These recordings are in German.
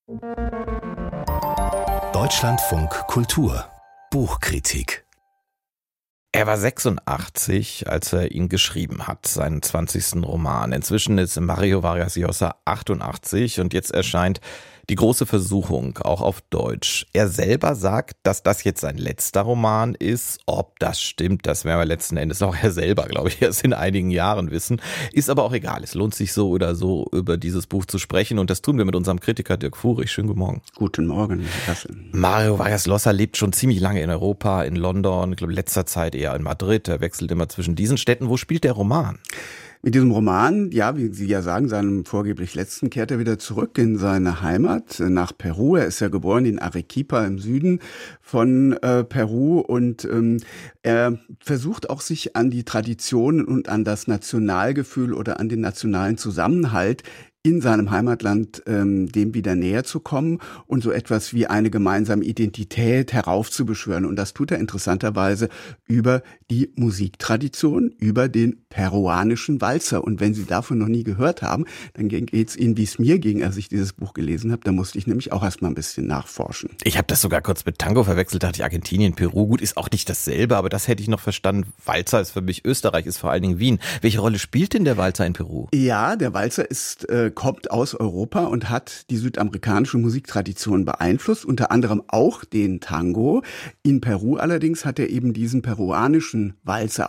Deutschlandfunk Kultur Buchkritik. Er war 86, als er ihn geschrieben hat, seinen 20. Roman. Inzwischen ist Mario Vargas Llosa 88 und jetzt erscheint Die große Versuchung, auch auf Deutsch. Er selber sagt, dass das jetzt sein letzter Roman ist. Ob das stimmt, das werden wir letzten Endes auch er selber, glaube ich, erst in einigen Jahren wissen. Ist aber auch egal. Es lohnt sich so oder so, über dieses Buch zu sprechen. Und das tun wir mit unserem Kritiker Dirk Furich. Schönen guten Morgen. Guten Morgen. Mario Vargas Llosa lebt schon ziemlich lange in Europa, in London, ich glaube letzter Zeit eher in Madrid. Er wechselt immer zwischen diesen Städten. Wo spielt der Roman? Mit diesem Roman, ja, wie Sie ja sagen, seinem vorgeblich letzten, kehrt er wieder zurück in seine Heimat, nach Peru. Er ist ja geboren in Arequipa im Süden von Peru und er versucht auch, sich an die Traditionen und an das Nationalgefühl oder an den nationalen Zusammenhalt in seinem Heimatland dem wieder näher zu kommen und so etwas wie eine gemeinsame Identität heraufzubeschwören. Und das tut er interessanterweise über die Musiktradition, über den peruanischen Walzer. Und wenn Sie davon noch nie gehört haben, dann geht's Ihnen, wie es mir ging, als ich dieses Buch gelesen habe. Da musste ich nämlich auch erstmal ein bisschen nachforschen. Ich habe das sogar kurz mit Tango verwechselt, dachte ich Argentinien, Peru. Gut, ist auch nicht dasselbe, aber das hätte ich noch verstanden. Walzer ist für mich Österreich, ist vor allen Dingen Wien. Welche Rolle spielt denn der Walzer in Peru? Ja, der Walzer kommt aus Europa und hat die südamerikanische Musiktradition beeinflusst, unter anderem auch den Tango. In Peru allerdings hat er eben diesen peruanischen Walzer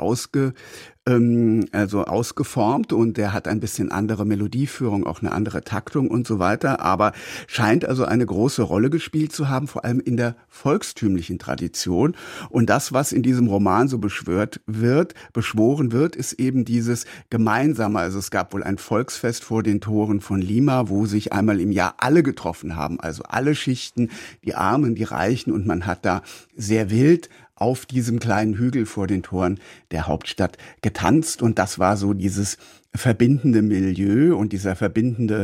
ausgeformt und der hat ein bisschen andere Melodieführung, auch eine andere Taktung und so weiter, aber scheint also eine große Rolle gespielt zu haben, vor allem in der volkstümlichen Tradition. Und das, was in diesem Roman so beschworen wird, ist eben dieses Gemeinsame. Also es gab wohl ein Volksfest vor den Toren von Lima, wo sich einmal im Jahr alle getroffen haben, also alle Schichten, die Armen, die Reichen, und man hat da sehr wild auf diesem kleinen Hügel vor den Toren der Hauptstadt getanzt. Und das war so dieses verbindende Milieu und dieser verbindende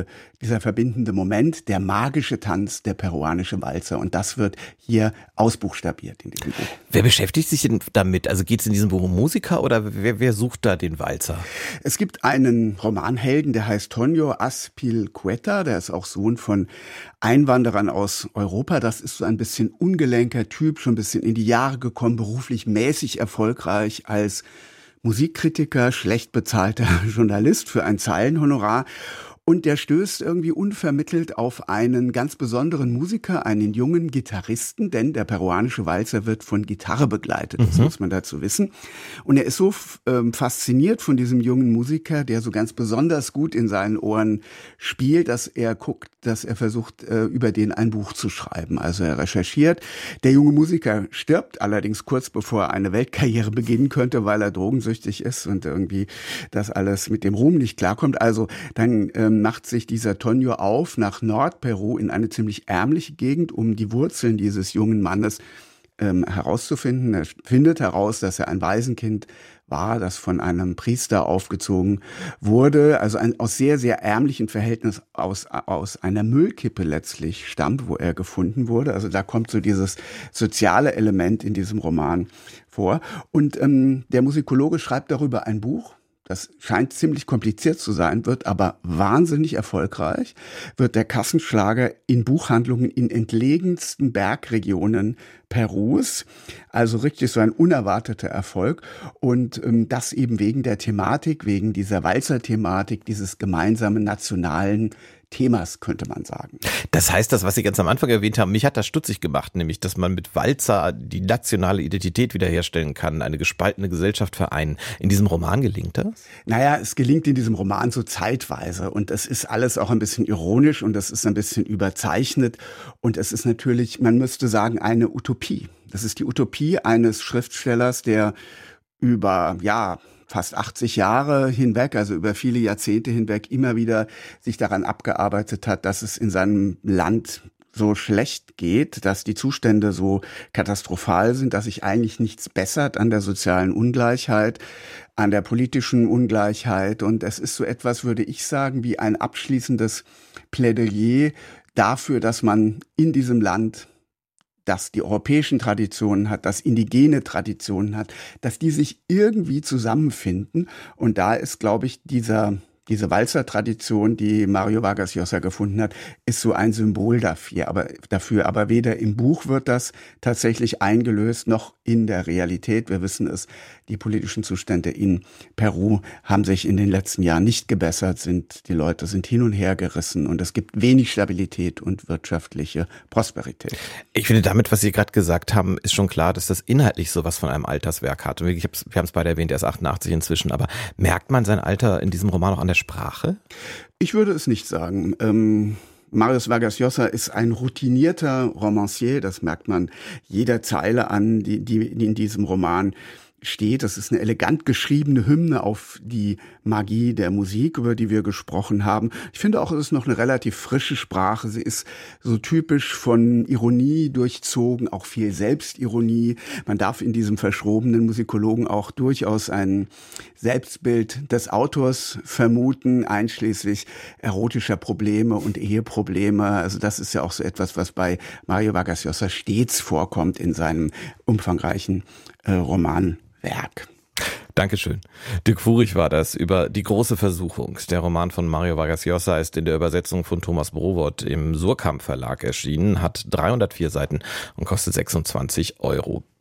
Moment, der magische Tanz, der peruanische Walzer. Und das wird hier ausbuchstabiert in diesem Buch. Wer beschäftigt sich denn damit? Also geht es in diesem Buch um Musiker oder wer sucht da den Walzer? Es gibt einen Romanhelden, der heißt Tonio Azpilicueta, der ist auch Sohn von Einwanderern aus Europa. Das ist so ein bisschen ungelenker Typ, schon ein bisschen in die Jahre gekommen, beruflich mäßig erfolgreich als Musikkritiker, schlecht bezahlter Journalist für ein Zeilenhonorar. Und der stößt irgendwie unvermittelt auf einen ganz besonderen Musiker, einen jungen Gitarristen, denn der peruanische Walzer wird von Gitarre begleitet, das muss man dazu wissen. Und er ist so fasziniert von diesem jungen Musiker, der so ganz besonders gut in seinen Ohren spielt, dass er versucht, über den ein Buch zu schreiben. Also er recherchiert. Der junge Musiker stirbt allerdings kurz bevor er eine Weltkarriere beginnen könnte, weil er drogensüchtig ist und irgendwie das alles mit dem Ruhm nicht klarkommt. Also dann macht sich dieser Tonio auf nach Nordperu in eine ziemlich ärmliche Gegend, um die Wurzeln dieses jungen Mannes herauszufinden. Er findet heraus, dass er ein Waisenkind war, das von einem Priester aufgezogen wurde, also aus sehr, sehr ärmlichen Verhältnis aus einer Müllkippe letztlich stammt, wo er gefunden wurde. Also da kommt so dieses soziale Element in diesem Roman vor. Und der Musikologe schreibt darüber ein Buch. Das scheint ziemlich kompliziert zu sein, wird aber wahnsinnig erfolgreich, wird der Kassenschlager in Buchhandlungen in entlegensten Bergregionen Perus, also richtig so ein unerwarteter Erfolg, und das eben wegen der Thematik, wegen dieser Walzer-Thematik, dieses gemeinsamen nationalen Themas, könnte man sagen. Das heißt, das, was Sie ganz am Anfang erwähnt haben, mich hat das stutzig gemacht, nämlich, dass man mit Walzer die nationale Identität wiederherstellen kann, eine gespaltene Gesellschaft vereinen. In diesem Roman gelingt das? Naja, es gelingt in diesem Roman so zeitweise und es ist alles auch ein bisschen ironisch und es ist ein bisschen überzeichnet und es ist natürlich, man müsste sagen, eine Utopie. Das ist die Utopie eines Schriftstellers, der über, fast 80 Jahre hinweg, also über viele Jahrzehnte hinweg, immer wieder sich daran abgearbeitet hat, dass es in seinem Land so schlecht geht, dass die Zustände so katastrophal sind, dass sich eigentlich nichts bessert an der sozialen Ungleichheit, an der politischen Ungleichheit. Und es ist so etwas, würde ich sagen, wie ein abschließendes Plädoyer dafür, dass man in diesem Land, das die europäischen Traditionen hat, das indigene Traditionen hat, dass die sich irgendwie zusammenfinden. Und da ist, glaube ich, dieser diese Walzer-Tradition, die Mario Vargas Llosa gefunden hat, ist so ein Symbol dafür. Aber weder im Buch wird das tatsächlich eingelöst, noch in der Realität. Wir wissen es, die politischen Zustände in Peru haben sich in den letzten Jahren nicht gebessert, die Leute sind hin und her gerissen und es gibt wenig Stabilität und wirtschaftliche Prosperität. Ich finde, damit, was Sie gerade gesagt haben, ist schon klar, dass das inhaltlich sowas von einem Alterswerk hat. Wir haben es beide erwähnt, er ist 88 inzwischen, aber merkt man sein Alter in diesem Roman auch an der Sprache? Ich würde es nicht sagen. Mario Vargas Llosa ist ein routinierter Romancier, das merkt man jeder Zeile an, die in diesem Roman steht. Das ist eine elegant geschriebene Hymne auf die Magie der Musik, über die wir gesprochen haben. Ich finde auch, es ist noch eine relativ frische Sprache. Sie ist so typisch von Ironie durchzogen, auch viel Selbstironie. Man darf in diesem verschrobenen Musikologen auch durchaus ein Selbstbild des Autors vermuten, einschließlich erotischer Probleme und Eheprobleme. Also das ist ja auch so etwas, was bei Mario Vargas Llosa stets vorkommt in seinem umfangreichen Romanwerk. Dankeschön. Dirk Furich war das über Die große Versuchung. Der Roman von Mario Vargas Llosa ist in der Übersetzung von Thomas Browot im Surkamp Verlag erschienen, hat 304 Seiten und kostet 26 €.